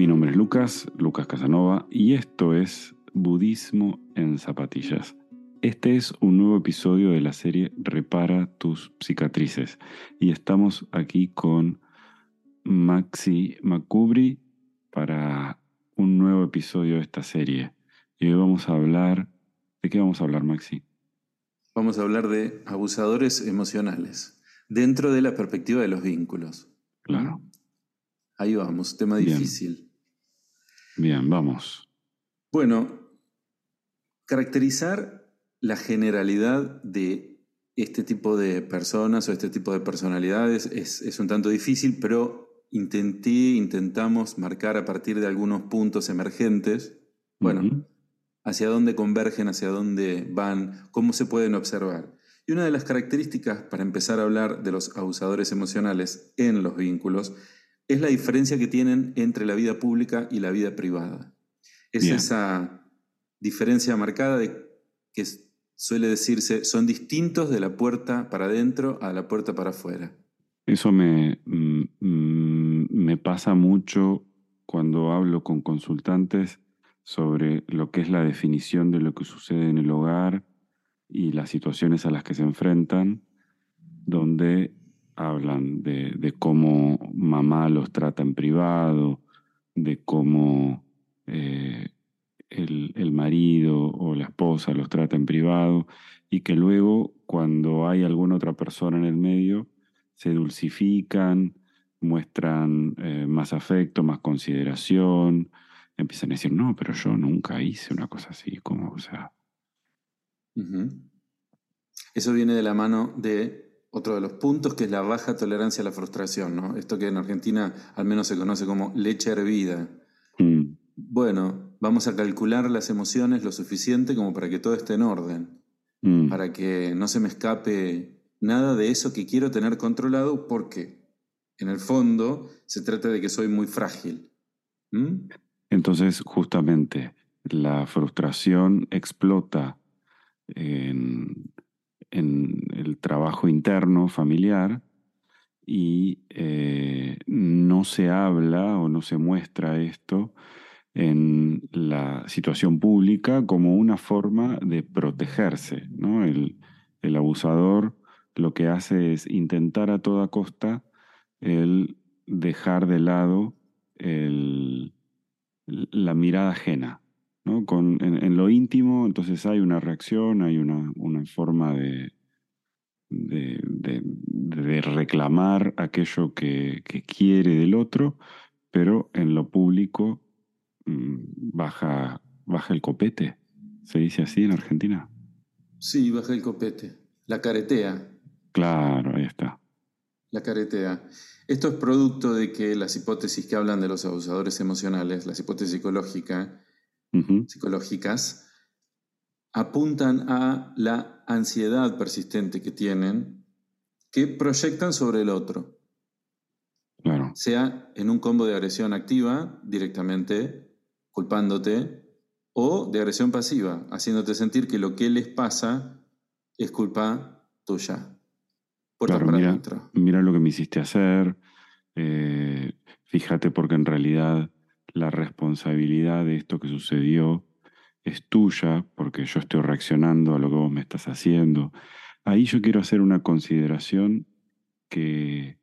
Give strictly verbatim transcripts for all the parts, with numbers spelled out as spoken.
Mi nombre es Lucas, Lucas Casanova, y esto es Budismo en Zapatillas. Este es un nuevo episodio de la serie Repara tus cicatrices, y estamos aquí con Maxi Macubri para un nuevo episodio de esta serie. Y hoy vamos a hablar... ¿De qué vamos a hablar, Maxi? Vamos a hablar de abusadores emocionales, dentro de la perspectiva de los vínculos. Claro. ¿Mm? Ahí vamos, tema Bien. difícil. Bien, vamos. Bueno, caracterizar la generalidad de este tipo de personas o este tipo de personalidades es, es un tanto difícil, pero intenté, intentamos marcar a partir de algunos puntos emergentes, bueno, Uh-huh. hacia dónde convergen, hacia dónde van, cómo se pueden observar. Y una de las características para empezar a hablar de los abusadores emocionales en los vínculos es la diferencia que tienen entre la vida pública y la vida privada. Es Bien. esa diferencia marcada de que suele decirse son distintos de la puerta para adentro a la puerta para afuera. Eso me, mm, mm, me pasa mucho cuando hablo con consultantes sobre lo que es la definición de lo que sucede en el hogar y las situaciones a las que se enfrentan, donde hablan de, de cómo mamá los trata en privado, de cómo eh, el, el marido o la esposa los trata en privado, y que luego, cuando hay alguna otra persona en el medio, se dulcifican, muestran eh, más afecto, más consideración, empiezan a decir, no, pero yo nunca hice una cosa así, como, o sea... Uh-huh. Eso viene de la mano de otro de los puntos, que es la baja tolerancia a la frustración, ¿no? Esto que en Argentina al menos se conoce como leche hervida. Mm. Bueno, vamos a calcular las emociones lo suficiente como para que todo esté en orden, Mm. para que no se me escape nada de eso que quiero tener controlado, porque en el fondo se trata de que soy muy frágil. ¿Mm? Entonces, justamente, la frustración explota en, en el trabajo interno familiar y eh, no se habla o no se muestra esto en la situación pública como una forma de protegerse, ¿no? El, el abusador lo que hace es intentar a toda costa el dejar de lado el, la mirada ajena, ¿no? Con, en, en lo íntimo, entonces hay una reacción, hay una, una forma de, de, de- de reclamar aquello que, que quiere del otro, pero en lo público mm, baja, baja el copete. ¿Se dice así en Argentina? Sí, baja el copete. La caretea. Claro, ahí está. La caretea. Esto es producto de que las hipótesis que hablan de los abusadores emocionales, las hipótesis psicológica, Ujú. psicológicas, apuntan a la ansiedad persistente que tienen, que proyectan sobre el otro, Claro. sea en un combo de agresión activa, directamente culpándote, o de agresión pasiva, haciéndote sentir que lo que les pasa es culpa tuya. Puertas Claro, para mira, adentro. mira lo que me hiciste hacer. eh, fíjate, porque en realidad la responsabilidad de esto que sucedió es tuya, porque yo estoy reaccionando a lo que vos me estás haciendo. Ahí yo quiero hacer una consideración que,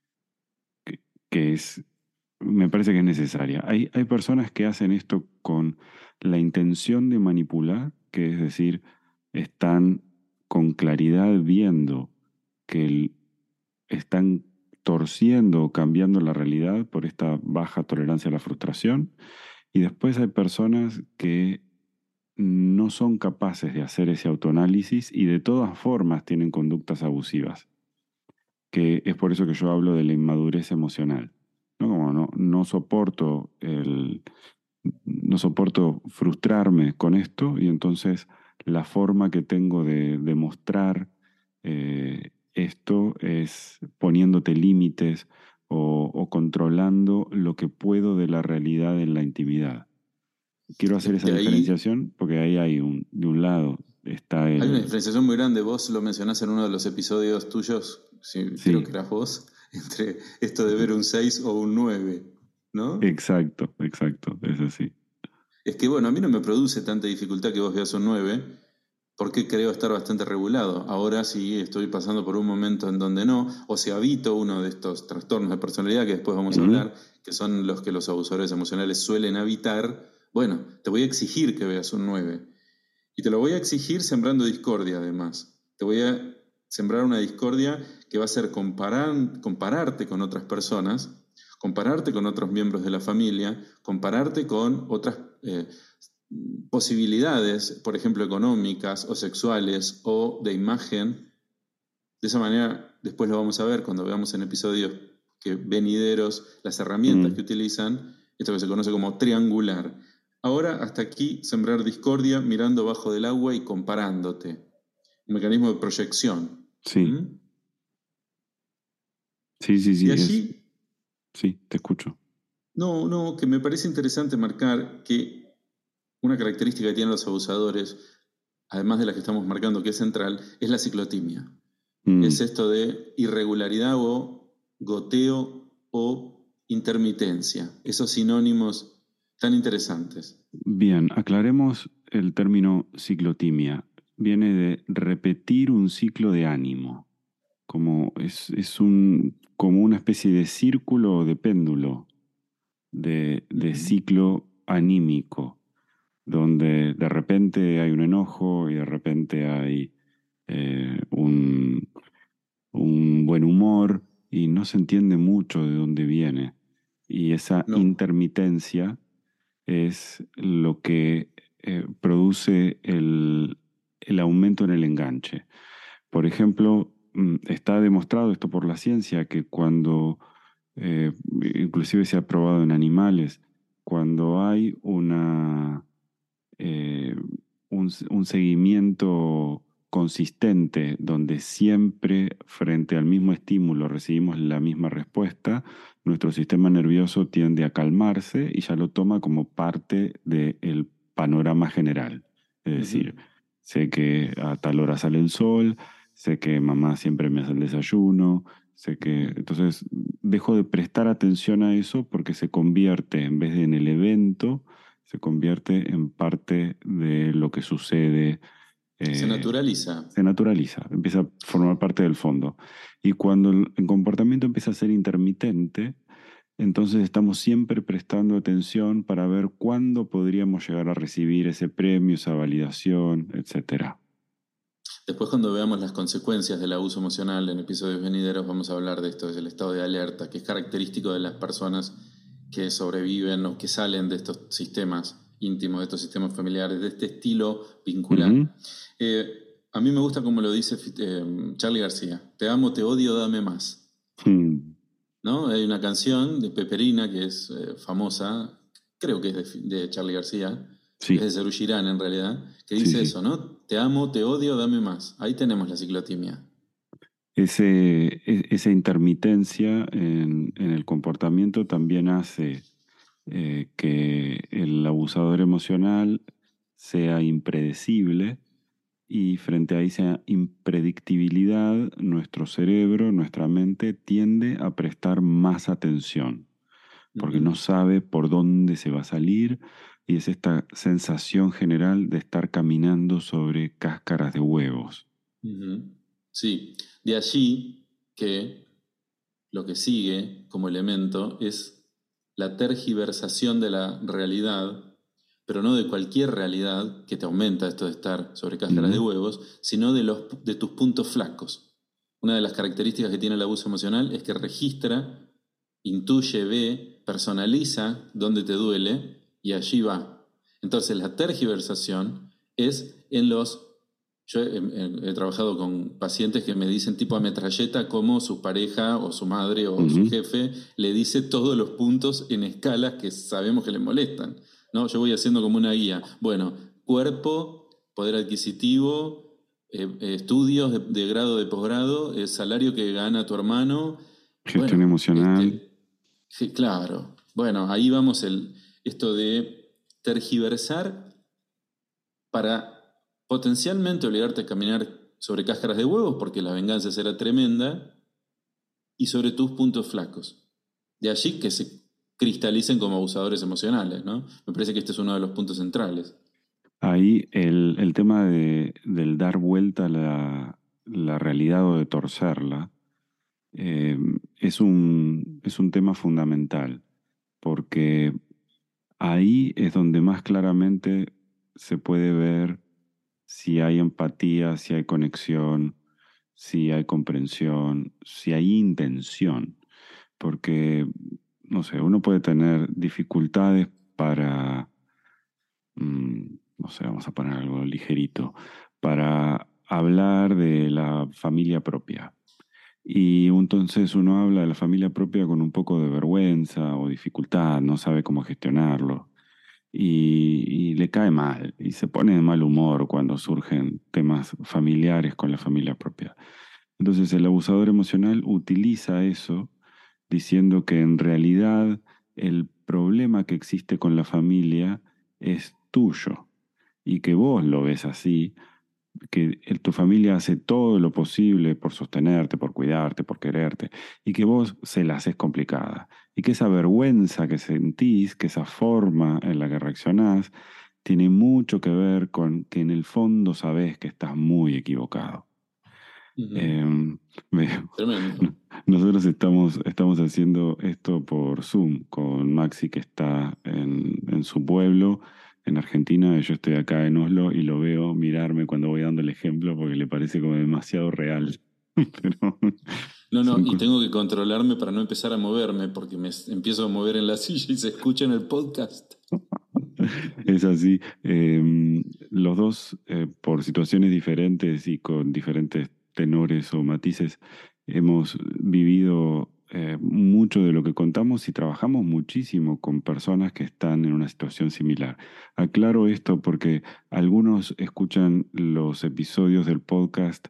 que, que es, me parece que es necesaria. Hay, hay personas que hacen esto con la intención de manipular, que es decir, están con claridad viendo que el- están torciendo o cambiando la realidad por esta baja tolerancia a la frustración. Y después hay personas que no son capaces de hacer ese autoanálisis y de todas formas tienen conductas abusivas, que es por eso que yo hablo de la inmadurez emocional. ¿No? Como no, no soporto el, no soporto frustrarme con esto, y entonces la forma que tengo de demostrar eh, esto es poniéndote límites o, o controlando lo que puedo de la realidad en la intimidad. Quiero hacer esa De ahí diferenciación porque ahí hay un, de un lado está hay una el, diferenciación muy grande. Vos lo mencionás en uno de los episodios tuyos, sí, creo sí, que eras vos, entre esto de ver un seis o un nueve. ¿no? Exacto, exacto, es así. Es que, bueno, a mí no me produce tanta dificultad que vos veas un nueve, porque creo estar bastante regulado. Ahora sí estoy pasando por un momento en donde no, o si habito uno de estos trastornos de personalidad que después vamos a Ujú. hablar, que son los que los abusadores emocionales suelen habitar, bueno, te voy a exigir que veas un nueve. Y te lo voy a exigir sembrando discordia, además. Te voy a sembrar una discordia que va a ser comparar, compararte con otras personas, compararte con otros miembros de la familia, compararte con otras eh, posibilidades, por ejemplo, económicas o sexuales o de imagen. De esa manera, después lo vamos a ver cuando veamos en episodios que venideros las herramientas Mm. que utilizan, esto que se conoce como triangular. Ahora, hasta aquí, sembrar discordia mirando bajo del agua y comparándote. Un mecanismo de proyección. Sí, ¿Mm? sí, sí, De sí, es, allí, sí, te escucho. no, no, que me parece interesante marcar que una característica que tienen los abusadores, además de la que estamos marcando que es central, es la ciclotimia. Es Mm. esto de irregularidad o goteo o intermitencia. Esos sinónimos tan interesantes. Bien, aclaremos el término ciclotimia. Viene de repetir un ciclo de ánimo, como es, es un, como una especie de círculo o de péndulo de, de Ujú. ciclo anímico, donde de repente hay un enojo y de repente hay eh, un, un buen humor y no se entiende mucho de dónde viene. Y esa No, intermitencia es lo que eh, produce el, el aumento en el enganche. Por ejemplo, mm, está demostrado esto por la ciencia que cuando, eh, inclusive se ha probado en animales, cuando hay una, eh, un, un seguimiento consistente donde siempre frente al mismo estímulo recibimos la misma respuesta, nuestro sistema nervioso tiende a calmarse y ya lo toma como parte del panorama general. Es decir, ujú. sé que a tal hora sale el sol, sé que mamá siempre me hace el desayuno, sé que... Ujú. Entonces dejo de prestar atención a eso porque se convierte, en vez de en el evento, se convierte en parte de lo que sucede, Se eh, naturaliza. se naturaliza, empieza a formar parte del fondo. Y cuando el, el comportamiento empieza a ser intermitente, entonces estamos siempre prestando atención para ver cuándo podríamos llegar a recibir ese premio, esa validación, etcétera. Después, cuando veamos las consecuencias del abuso emocional en episodios venideros, vamos a hablar de esto, del estado de alerta, que es característico de las personas que sobreviven o que salen de estos sistemas íntimos, de estos sistemas familiares, de este estilo Ujú. vincular. Eh, a mí me gusta como lo dice eh, Charly García: te amo, te odio, dame más. Mm. ¿No? Hay una canción de Peperina que es eh, famosa, creo que es de, de Charly García, es Sí, de Serú Girán en realidad, que sí, dice sí. eso, ¿no? Te amo, te odio, dame más. Ahí tenemos la ciclotimia. Ese, e- esa intermitencia en, en el comportamiento también hace eh, que el abusador emocional sea impredecible y frente a esa impredictibilidad, nuestro cerebro, nuestra mente tiende a prestar más atención porque no Ujú, sabe por dónde se va a salir y es esta sensación general de estar caminando sobre cáscaras de huevos. ujú. Sí, de allí que lo que sigue como elemento es la tergiversación de la realidad, pero no de cualquier realidad que te aumenta esto de estar sobre cáscaras de Mm. huevos, sino de, los, de tus puntos flacos. Una de las características que tiene el abuso emocional es que registra, intuye, ve, personaliza dónde te duele y allí va. Entonces la tergiversación es en los... Yo he, he- he trabajado con pacientes que me dicen tipo a metralleta cómo su pareja o su madre o su Ujú. jefe le dice todos los puntos en escalas que sabemos que le molestan, ¿no? Yo voy haciendo como una guía. Bueno, cuerpo, poder adquisitivo, eh, eh, estudios de, de grado, de posgrado, el salario que gana tu hermano. Gestión Bueno, emocional. este, sí, claro. Bueno, ahí vamos el, esto de tergiversar para potencialmente obligarte a caminar sobre cáscaras de huevos, porque la venganza será tremenda, y sobre tus puntos flacos. De allí que se cristalicen como abusadores emocionales, ¿no? Me parece que este es uno de los puntos centrales. Ahí el, el tema de, del dar vuelta a la, la realidad o de torcerla eh, es un, es un tema fundamental, porque ahí es donde más claramente se puede ver si hay empatía, si hay conexión, si hay comprensión, si hay intención, porque, no sé, uno puede tener dificultades para, mm, no sé, vamos a poner algo ligerito, para hablar de la familia propia. Y entonces uno habla de la familia propia con un poco de vergüenza o dificultad, no sabe cómo gestionarlo. Y, y le cae mal, y se pone de mal humor cuando surgen temas familiares con la familia propia. Entonces el abusador emocional utiliza eso diciendo que en realidad el problema que existe con la familia es tuyo y que vos lo ves así, que el- tu familia hace todo lo posible por sostenerte, por cuidarte, por quererte, y que vos se la haces complicada. Y que esa vergüenza que sentís, que esa forma en la que reaccionás, tiene mucho que ver con que en el fondo sabés que estás muy equivocado. Ujú. Em, me- Tremendo. Nosotros estamos, estamos haciendo esto por Zoom con Maxi, que está en, en su pueblo, en Argentina, y yo estoy acá en Oslo y lo veo mirarme cuando voy dando el ejemplo porque le parece como demasiado real. Pero No, no, son y cosas. tengo que controlarme para no empezar a moverme porque me s- empiezo a mover en la silla y se escucha en el podcast. Es así. Em, los dos, eh, por situaciones diferentes y con diferentes tenores o matices, hemos vivido eh, mucho de lo que contamos y trabajamos muchísimo con personas que están en una situación similar. Aclaro esto porque algunos escuchan los episodios del podcast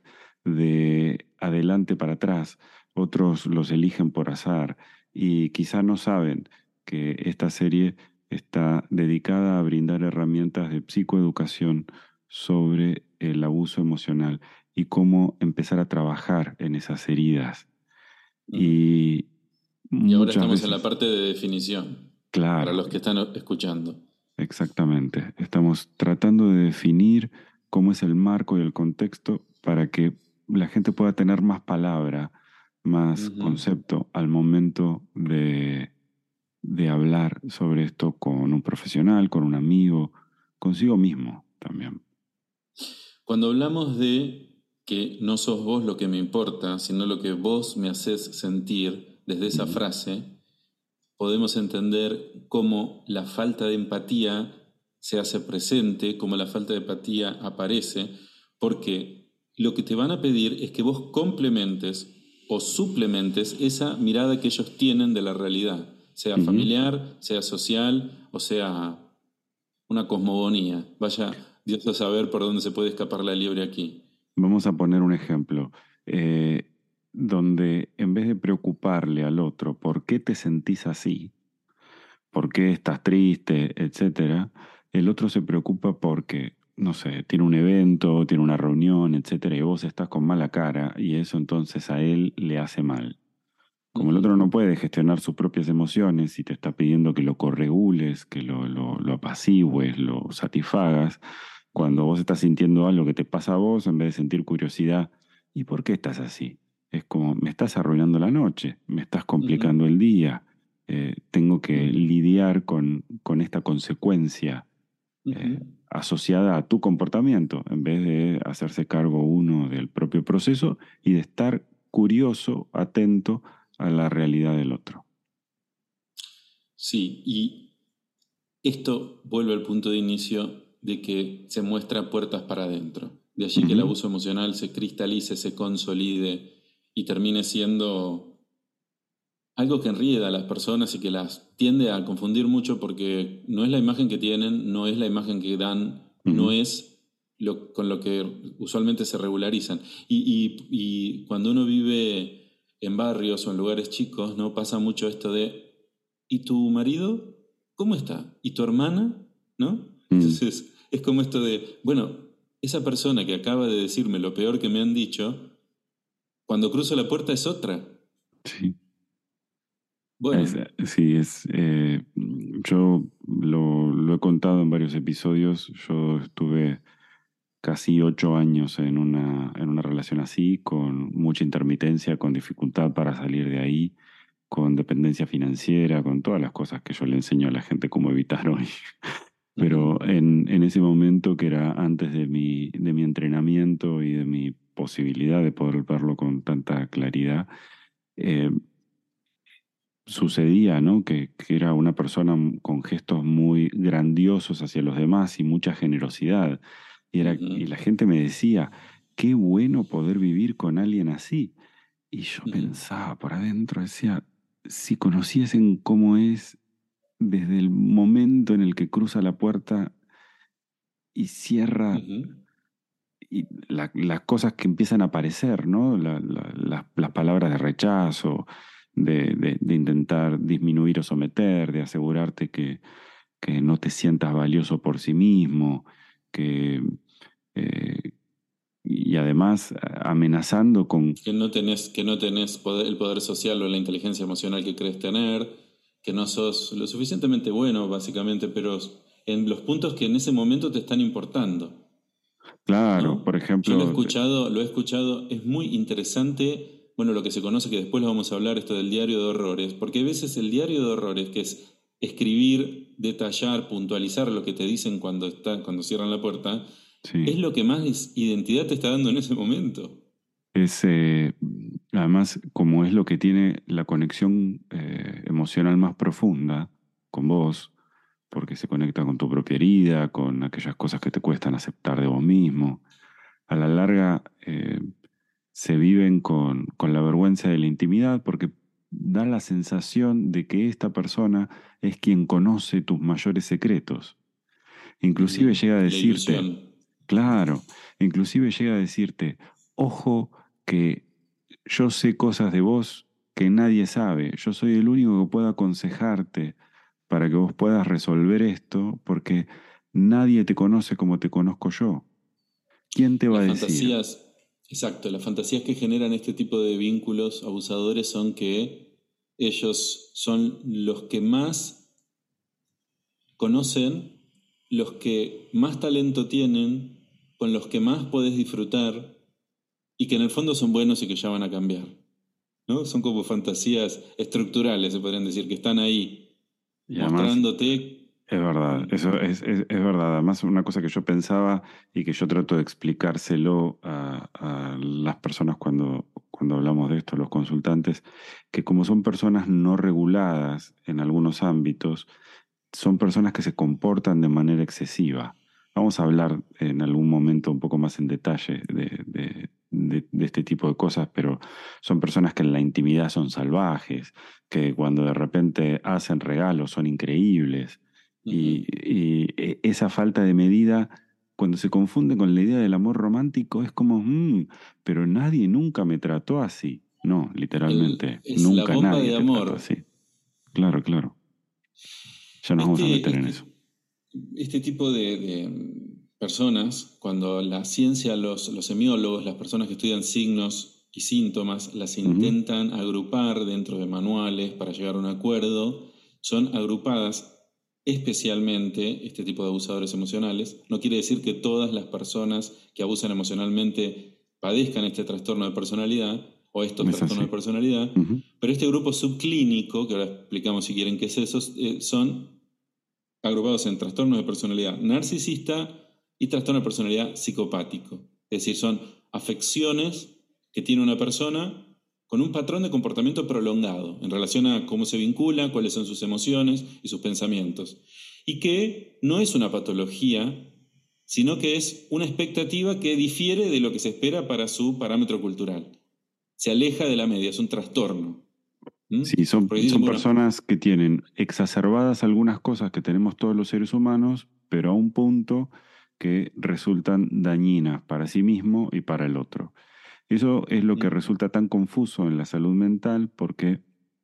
de adelante para atrás, otros los eligen por azar y quizá no saben que esta serie está dedicada a brindar herramientas de psicoeducación sobre el abuso emocional y cómo empezar a trabajar en esas heridas. Ujú. Y Y ahora muchas estamos en la veces, parte de definición, para claro, los que están escuchando. exactamente, estamos tratando de definir cómo es el marco y el contexto para que la gente pueda tener más palabra, más Ujú. concepto al momento de de hablar sobre esto con un profesional, con un amigo, consigo mismo también. Cuando hablamos de que no sos vos lo que me importa, sino lo que vos me haces sentir desde esa Ujú, frase, podemos entender cómo la falta de empatía se hace presente, cómo la falta de empatía aparece, porque lo que te van a pedir es que vos complementes o suplementes esa mirada que ellos tienen de la realidad, sea ujú. familiar, sea social o sea una cosmogonía. Vaya Dios a saber por dónde se puede escapar la liebre aquí. Vamos a poner un ejemplo, eh, donde en vez de preocuparle al otro por qué te sentís así, por qué estás triste, etcétera, el otro se preocupa porque, no sé, tiene un evento, tiene una reunión, etcétera, y vos estás con mala cara y eso entonces a él le hace mal. Como el Ujú, otro no puede gestionar sus propias emociones y te está pidiendo que lo corregules, que lo, lo, lo apacigües, lo satisfagas, cuando ujú, vos estás sintiendo algo que te pasa a vos, en vez de sentir curiosidad, ¿y por qué estás así? Es como, me estás arruinando la noche, me estás ujú, complicando el día, eh, tengo que ujú, lidiar con, con esta consecuencia ujú. eh, asociada a tu comportamiento, en vez de hacerse cargo uno del propio proceso y de estar curioso, atento a la realidad del otro. Sí, y esto vuelve al punto de inicio de que se muestra puertas para adentro. De allí que el Ujú, abuso emocional se cristalice, se consolide y termine siendo algo que enrieda a las personas y que las tiende a confundir mucho porque no es la imagen que tienen, no es la imagen que dan, no ujú. es lo, con lo que usualmente se regularizan. Y, y- y cuando uno vive en barrios o en lugares chicos, ¿no? Pasa mucho esto de, ¿y tu marido? ¿Cómo está? ¿Y tu hermana? ¿No? Mm, Entonces, es como esto de, bueno, esa persona que acaba de decirme lo peor que me han dicho, cuando cruzo la puerta es otra. sí. Es, Bueno. sí, es, eh, yo lo, lo he contado en varios episodios. Yo estuve casi ocho años en una, en una relación así, con mucha intermitencia, con dificultad para salir de ahí, con dependencia financiera, con todas las cosas que yo le enseño a la gente cómo evitar hoy. Ujú, Pero en, en ese momento, que era antes de mi, de mi entrenamiento y de mi posibilidad de poder verlo con tanta claridad, eh, sucedía, ¿no? Que, que era una persona m- con gestos muy grandiosos hacia los demás y mucha generosidad. Y, era, y ujú, la gente me decía, qué bueno poder vivir con alguien así. Y yo ujú, pensaba por adentro, decía, si conociesen cómo es desde el momento en el que cruza la puerta y cierra, ujú, y la- las cosas que empiezan a aparecer, ¿no? La- la- la- las palabras de rechazo, de, de- de intentar disminuir o someter, de asegurarte que, que no te sientas valioso por sí mismo, que, eh, y además amenazando con, Que no tenés, que no tenés poder- el poder social o la inteligencia emocional que crees tener, que no sos lo suficientemente bueno, básicamente, pero en los puntos que en ese momento te están importando, claro, por ¿no? Yo lo he ejemplo, escuchado, lo he escuchado, es muy interesante, bueno, lo que se conoce, que después lo vamos a hablar, esto del diario de horrores, porque a veces el diario de horrores, que es escribir, detallar, puntualizar lo que te dicen cuando están, cuando cierran la puerta, es sí. lo que más identidad te está dando en ese momento. Es, eh, además, como es lo que tiene la conexión eh, emocional más profunda con vos, porque se conecta con tu propia herida, con aquellas cosas que te cuestan aceptar de vos mismo, a la larga eh, se viven con, con la vergüenza de la intimidad, porque da la sensación de que esta persona es quien conoce tus mayores secretos. Inclusive Ujú. llega a La decirte, ilusión. claro, inclusive llega a decirte, ojo que yo sé cosas de vos que nadie sabe, yo soy el único que puedo aconsejarte para que vos puedas resolver esto, porque nadie te conoce como te conozco yo. ¿Quién te va a Las decir? fantasías, exacto, las fantasías que generan este tipo de vínculos abusadores son que ellos son los que más conocen, los que más talento tienen, con los que más podés disfrutar y que en el fondo son buenos y que ya van a cambiar, ¿no? Son como fantasías estructurales, se podrían decir, que están ahí Y además, mostrándote. es verdad, Mm, eso es, es, es verdad. Además, una cosa que yo pensaba y que yo trato de explicárselo a, a las personas cuando, cuando hablamos de esto, los consultantes, que como son personas no reguladas en algunos ámbitos, son personas que se comportan de manera excesiva. Vamos a hablar en algún momento un poco más en detalle de, de- de- de este tipo de cosas, pero son personas que en la intimidad son salvajes, que cuando de repente hacen regalos son increíbles. ujú. Y, y e- esa falta de medida, cuando se confunde con la idea del amor romántico, es como, "Mm, pero nadie nunca me trató así". No, El- literalmente, es la nunca bomba nadie de te trató amor. así. Claro, claro. Ya nos vamos a Este, meter en eso. este, este tipo de, de personas, cuando la ciencia, los, los semiólogos, las personas que estudian signos y síntomas, las Ujú. intentan agrupar dentro de manuales para llegar a un acuerdo, son agrupadas especialmente este tipo de abusadores emocionales. No quiere decir que todas las personas que abusan emocionalmente padezcan este trastorno de personalidad o estos Es trastornos así. de personalidad, Ujú. pero este grupo subclínico, que ahora explicamos si quieren qué es eso, eh, son agrupados en trastorno de personalidad narcisista y trastorno de personalidad psicopático. Es decir, son afecciones que tiene una persona con un patrón de comportamiento prolongado en relación a cómo se vincula, cuáles son sus emociones y sus pensamientos. Y que no es una patología, sino que es una expectativa que difiere de lo que se espera para su parámetro cultural. Se aleja de la media, es un trastorno. ¿Mm? Sí, son, Porque dicen, son bueno, personas que tienen exacerbadas algunas cosas que tenemos todos los seres humanos, pero a un punto que resultan dañinas para sí mismo y para el otro. Eso es lo que mm, resulta tan confuso en la salud mental porque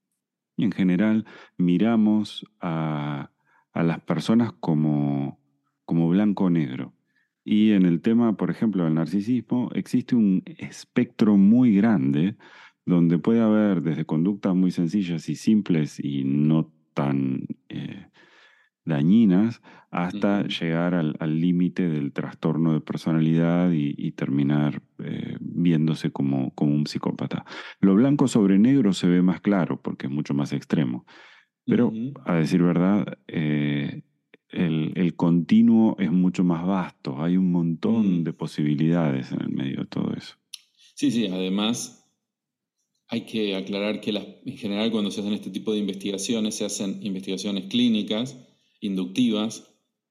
en general miramos a, a las personas como, como blanco o negro. Y en el tema, por ejemplo, del narcisismo, existe un espectro muy grande donde puede haber desde conductas muy sencillas y simples y no tan eh, dañinas, hasta Ujú. llegar al al límite del trastorno de personalidad y, y terminar eh, viéndose como, como un psicópata. Lo blanco sobre negro se ve más claro porque es mucho más extremo, pero Ujú. a decir verdad, eh, el, el continuo es mucho más vasto, hay un montón de Mm. posibilidades en el medio de todo eso. Sí, sí, además hay que aclarar que las- en general cuando se hacen este tipo de investigaciones, se hacen investigaciones clínicas, inductivas,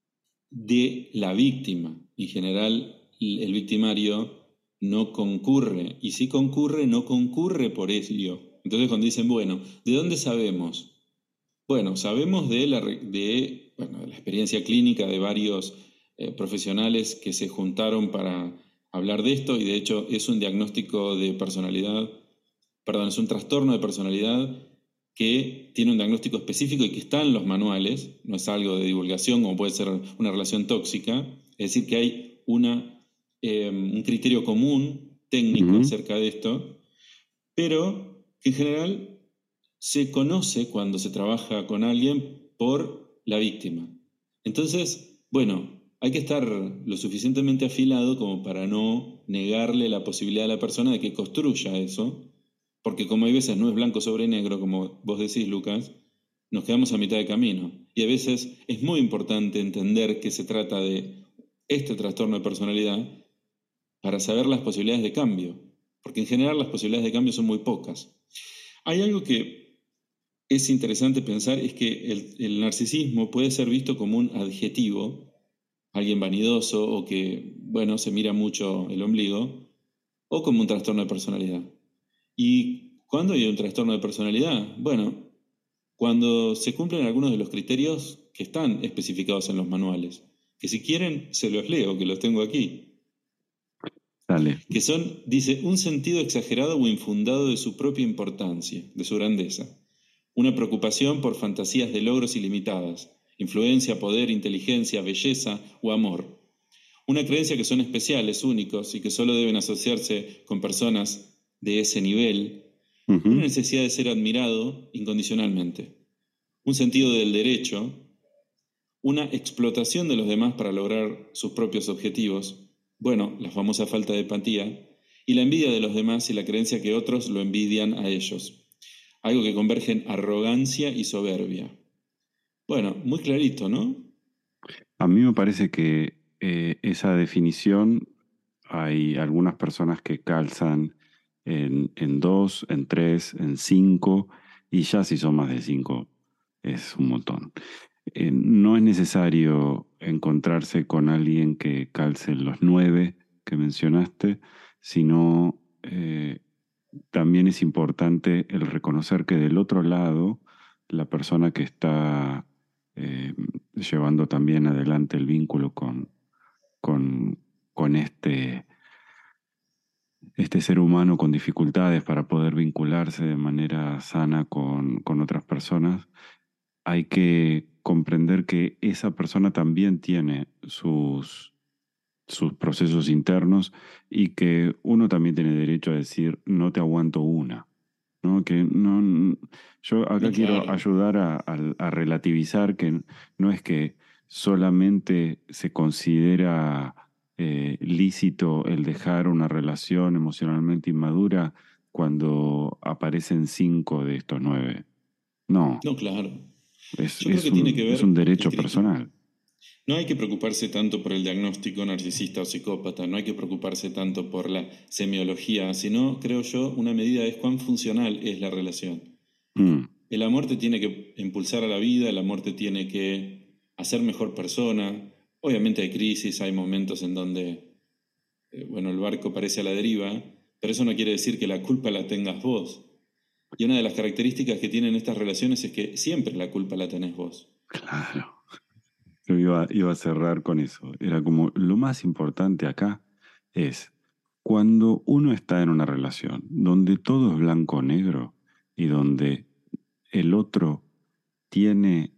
de la víctima. En general, l- el victimario no concurre, y si concurre, no concurre por ello. Entonces cuando dicen, bueno, ¿de dónde sabemos? Bueno, sabemos de la, re- de, bueno, de la experiencia clínica de varios eh, profesionales que se juntaron para hablar de esto, y de hecho es un diagnóstico de personalidad, perdón, es un trastorno de personalidad que tiene un diagnóstico específico y que está en los manuales, no es algo de divulgación como puede ser una relación tóxica, es decir, que hay una, eh, un criterio común técnico Ujú. acerca de esto, pero que en general se conoce cuando se trabaja con alguien por la víctima. Entonces, bueno, hay que estar lo suficientemente afilado como para no negarle la posibilidad a la persona de que construya eso, porque como hay veces no es blanco sobre negro, como vos decís, Lucas, nos quedamos a mitad de camino. Y a veces es muy importante entender que se trata de este trastorno de personalidad para saber las posibilidades de cambio, porque en general las posibilidades de cambio son muy pocas. Hay algo que es interesante pensar, es que el, el narcisismo puede ser visto como un adjetivo, alguien vanidoso o que, bueno, se mira mucho el ombligo, o como un trastorno de personalidad. ¿Y cuándo hay un trastorno de personalidad? Bueno, cuando se cumplen algunos de los criterios que están especificados en los manuales, que si quieren se los leo, que los tengo aquí, Dale. que son, dice, un sentido exagerado o infundado de su propia importancia, de su grandeza, una preocupación por fantasías de logros ilimitadas, influencia, poder, inteligencia, belleza o amor, una creencia que son especiales, únicos y que solo deben asociarse con personas de ese nivel, una Ujú. necesidad de ser admirado incondicionalmente, un sentido del derecho, una explotación de los demás para lograr sus propios objetivos, bueno, la famosa falta de empatía, y la envidia de los demás y la creencia que otros lo envidian a ellos, algo que converge en arrogancia y soberbia. Bueno, muy clarito, ¿no? A mí me parece que eh, esa definición hay algunas personas que calzan en, en dos, en tres, en cinco, y ya si son más de cinco es un montón. Eh, no es necesario encontrarse con alguien que calce en los nueve que mencionaste, sino eh, también es importante el reconocer que del otro lado, la persona que está eh, llevando también adelante el vínculo con, con, con este, este ser humano con dificultades para poder vincularse de manera sana con, con otras personas, hay que comprender que esa persona también tiene sus, sus procesos internos y que uno también tiene derecho a decir, no te aguanto una. ¿No? Que no, yo acá No, quiero claro. ayudar a, a- a relativizar que no es que solamente se considera eh, lícito el dejar una relación emocionalmente inmadura cuando aparecen cinco de estos nueve. No, No, claro. es, Yo creo que es tiene que un, es un ver el derecho criterio. personal. No hay que preocuparse tanto por el diagnóstico narcisista o psicópata, no hay que preocuparse tanto por la semiología, sino, creo yo, una medida es cuán funcional es la relación. Mm, El amor te tiene que impulsar a la vida, el amor te tiene que hacer mejor persona. Obviamente hay crisis, hay momentos en donde, eh, bueno, el barco parece a la deriva, pero eso no quiere decir que la culpa la tengas vos. Y una de las características que tienen estas relaciones es que siempre la culpa la tenés vos. claro. Yo iba, iba a cerrar con eso. Era como lo más importante acá es cuando uno está en una relación donde todo es blanco o negro y donde el otro tiene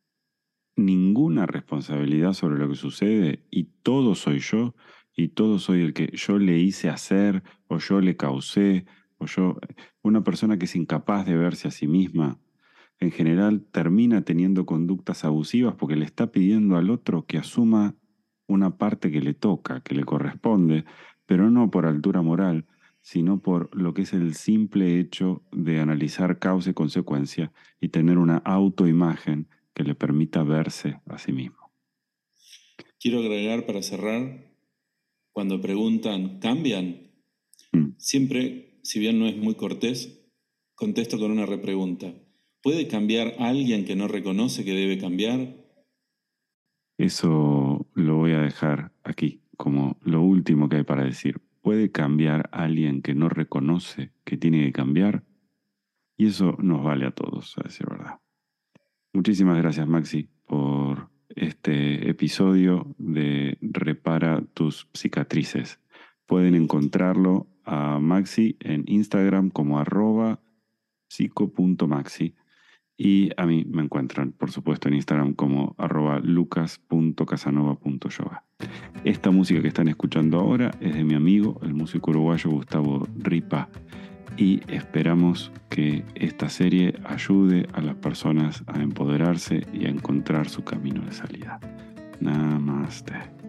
ninguna responsabilidad sobre lo que sucede y todo soy yo y todo soy el que yo le hice hacer o yo le causé o yo, una persona que es incapaz de verse a sí misma, en general termina teniendo conductas abusivas porque le está pidiendo al otro que asuma una parte que le toca, que le corresponde, pero no por altura moral, sino por lo que es el simple hecho de analizar causa y consecuencia y tener una autoimagen que le permita verse a sí mismo. Quiero agregar para cerrar, cuando preguntan, ¿cambian? Mm. Siempre, si bien no es muy cortés, contesto con una repregunta. ¿Puede cambiar alguien que no reconoce que debe cambiar? Eso lo voy a dejar aquí como lo último que hay para decir. ¿Puede cambiar alguien que no reconoce que tiene que cambiar? Y eso nos vale a todos, a decir verdad. Muchísimas gracias, Maxi, por este episodio de Repara tus cicatrices. Pueden encontrarlo a Maxi en Instagram como arroba psico.maxi. Y a mí me encuentran, por supuesto, en Instagram como arroba lucas.casanova.yoga. Esta música que están escuchando ahora es de mi amigo, el músico uruguayo Gustavo Ripa. Y esperamos que esta serie ayude a las personas a empoderarse y a encontrar su camino de salida. Namaste.